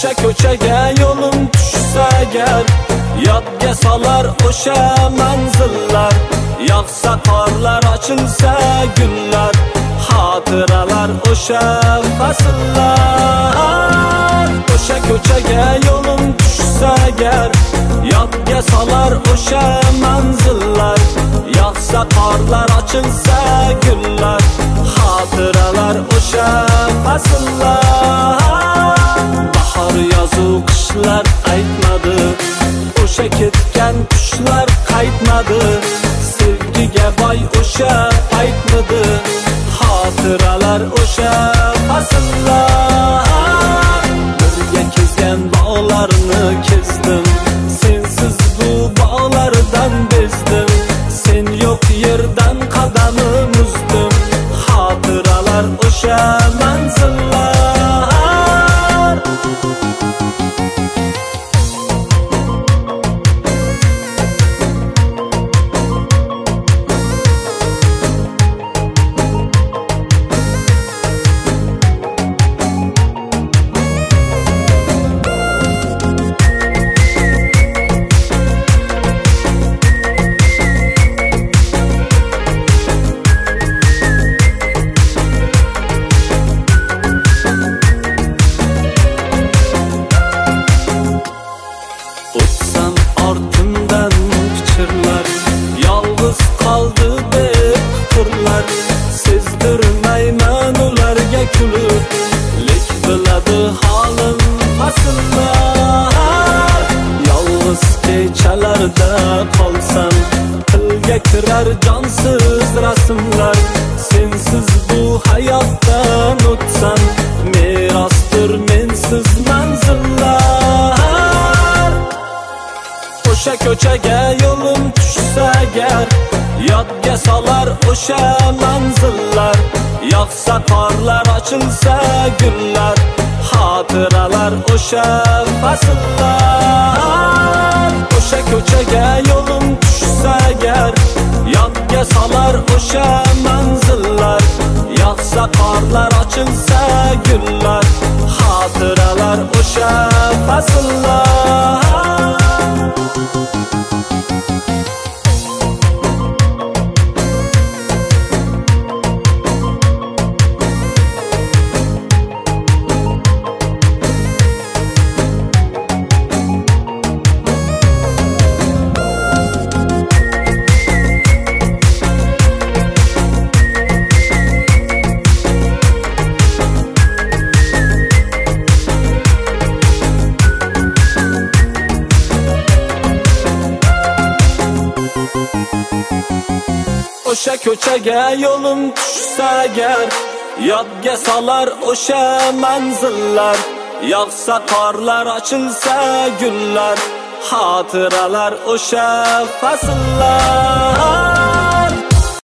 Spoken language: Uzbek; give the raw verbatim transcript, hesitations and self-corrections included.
O'sha ko'chaga yo'lim tushsa agar, yodga solar o'sha manzillar. Yog'sa qorlar, ochilsa gullar, xotiralar o'sha fasllar. O'sha ko'chaga yo'lim tushsa agar, yodga solar o'sha manzillar. Yog'sa qorlar, ochilsa gullar, xotiralar o'sha fasllar. Bahor, yozu, qishlar aytmadi, o'sha ketgan qushlar qaytmadi. Sevgiga boy o'sha paytmidi, xotiralar o'sha fasllar. Birga kezgan bog'larni kezdim, sensiz bu bog'lardan bezdim. Sen yo'q yerdan qadamim uzdim, xotiralar o'sha manzillar. Yolg'iz qoldi deb qurlar, sezdirmayman ularga kulib, lek biladi holim fasllar. Yolg'iz kechalarda qolsam, tilga kirar jonsiz rasmlar. Sensiz bu hayotdan o'tsam, merosdir mensiz manzillar. O'sha ko'chaga yo'lim tushsa agar, yodga solar o'sha manzillar. Yog'sa qorlar, ochilsa gullar, xotiralar o'sha fasllar. O'sha ko'chaga yo'lim tushsa agar, yodga solar o'sha manzillar. Yog'sa qorlar, ochilsa gullar, xotiralar o'sha fasllar. O'sha ko'chaga yo'lim tushsa agar, yodga solar o'sha manzillar. Yog'sa qorlar, ochilsa gullar, xotiralar o'sha fasllar.